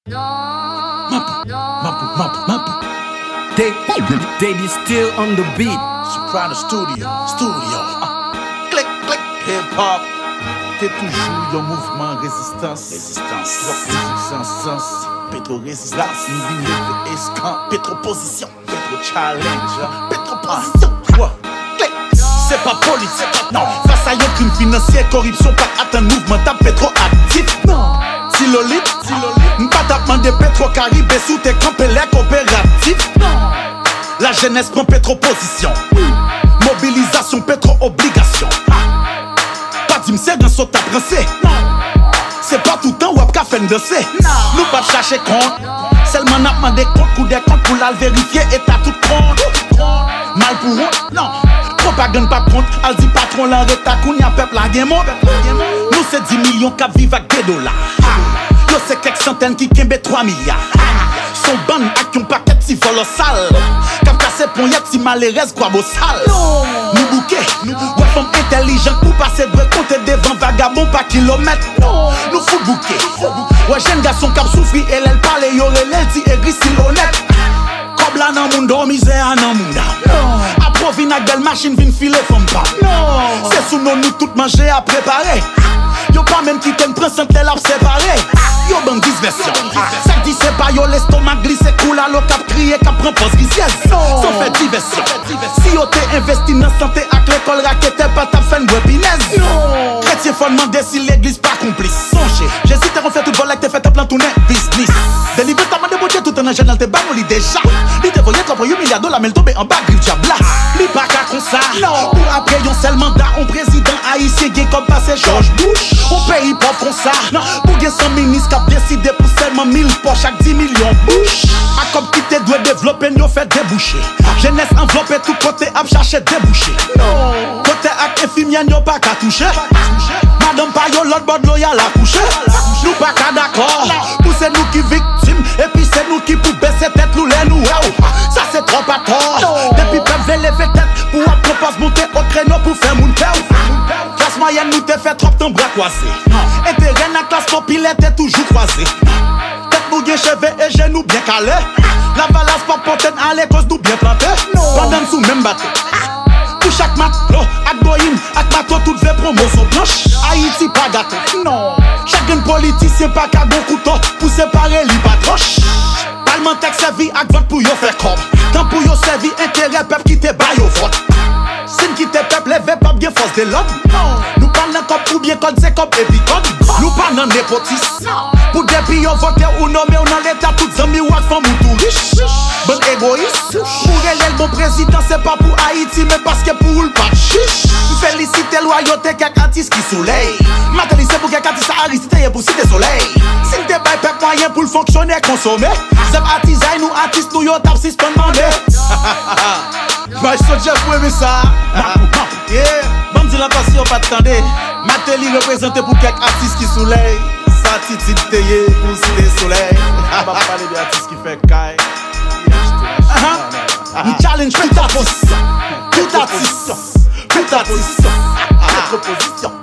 Mapu. They still on the beat. Soprano Studio. Click, hip hop. T'es toujours un mouvement résistance. Résistance. Pétro-résistance. Pétro-position. Pétro-challenge. Pétro-position. Click. C'est pas politique. Non. Face à un crime financier, corruption, pas atteindre mouvement ta pétro-actif. Non. Silolite. M'pas t'a demandé Pétro-Caribé sous tes campés les coopératifs. La jeunesse prend pétro-position. Mobilisation, pétro-obligation. Pas dit m'sais dans son tap rincé. C'est pas tout le temps ou ap ka fait danser. Nous pas chercher compte. Seulement n'a demandé compte, coup des comptes pour la vérifier et t'as tout compte. Mal pour honte, non. Propagande pas compte. Elle dit patron l'enreta qu'on y a peuple la game. Nous c'est 10 millions qui vivent avec des dollars. Yo c'est quelques centaines qui kembe 3 milliards. Son ban ak yon paquet si volo sale. Kap kase pon yet si malérez quoi beau sale. Nous bouquet, ouais femme intelligente pour passer de compter devant vagabond par kilomètre. Nous fout bouquet. Ouais jeune garçon kap souffri et elle parle yo relève dit aigri si honnête. Comme là nan mundo misère nan munda. Après vin ak belle machine vin filer femme pas. C'est sous nous tout manger à préparer. Yo pas même qui t'aime prend sans tel séparé. Yo ban diversion. Ça dit c'est pas yo l'estomac glisse coule à l'eau cap crier cap prend pause viciesse. Sans fait diversion. Si yo t'es investi dans santé ak l'école raquette pas ta fin de webinaise. Chrétien faut demander si l'église pas complice. Songez, j'hésite à refaire tout vol avec t'es fait un plan tourner business. Délivrer ta main de beauté tout en agent dans tes banques déjà. Li te voyait trop pour $1 milliard mais le tomber en bas griffe diabla. Li pas qu'à comme ça. Pour après yon seul mandat on président haïtien gain comme passé George Bush. On pays pauvre comme ça. Pour gagner 100 ministres qui a décidé pour seulement 1000 poches chaque 10 millions bouche. A comme qui te doit développer, nous fait déboucher. Jeunesse enveloppée tout côté à chercher déboucher. Côté ak infirmière, nous pas qu'à toucher. Madame pas yo l'autre bord loyal à coucher. Nous pas qu'à d'accord. Pour c'est nous qui victimes. Et puis c'est nous qui pour baisser tête nous les nous. Ça c'est trop à tort. Depuis peuvent lever tête pour propose monter au créneau pour faire mon père. Classe moyenne nous te fait trop temps bras croisés. Intérêt na classe populaire t'es toujours croisé. Tête nous bien cheveux et genoux bien calés. La balance pas potente à l'école nous bien planté. Pendant sous même bateau. Pour chaque matelot, ak boyin, ak bateau tout fait promotion blanche. Haïti pas gâteau. Non. Chacun politicien pas qu'à bon couteau pour séparer li patroche. Parlementaire servi ak vote pour yo faire comme. Tant pour yo servi intérêt peuple qui te baille au vote. Sin qui te peuple levé pas bien force de l'homme. Nous parlons comme ou bien code c'est comme épicode. Nous parlons népotisme. Pour depuis yo voter ou nommer ou dans l'état toutes amis ou ak femme ou tout riche. Bon égoïste. Pour elle le bon président c'est pas pour Haïti mais parce que pour le pas chiche. Féliciter loyauté quelques artistes qui soleil. Maintenant c'est pour quelques artistes Aristide pour citer soleil. Si te bail peuple moyen pour le fonctionner consommer. C'est artisan nous artistes nous yo tap suspend demander. Moi je suis pour aimer ça. Yeah. Bon dis la passion pas t'attendre. Mateli représenté pour quelques artistes qui soleil. Ça titi teye pour citer soleil. On va parler des artistes qui fait caille. Challenge tout artiste. Tout artiste. Tout artiste. Proposition.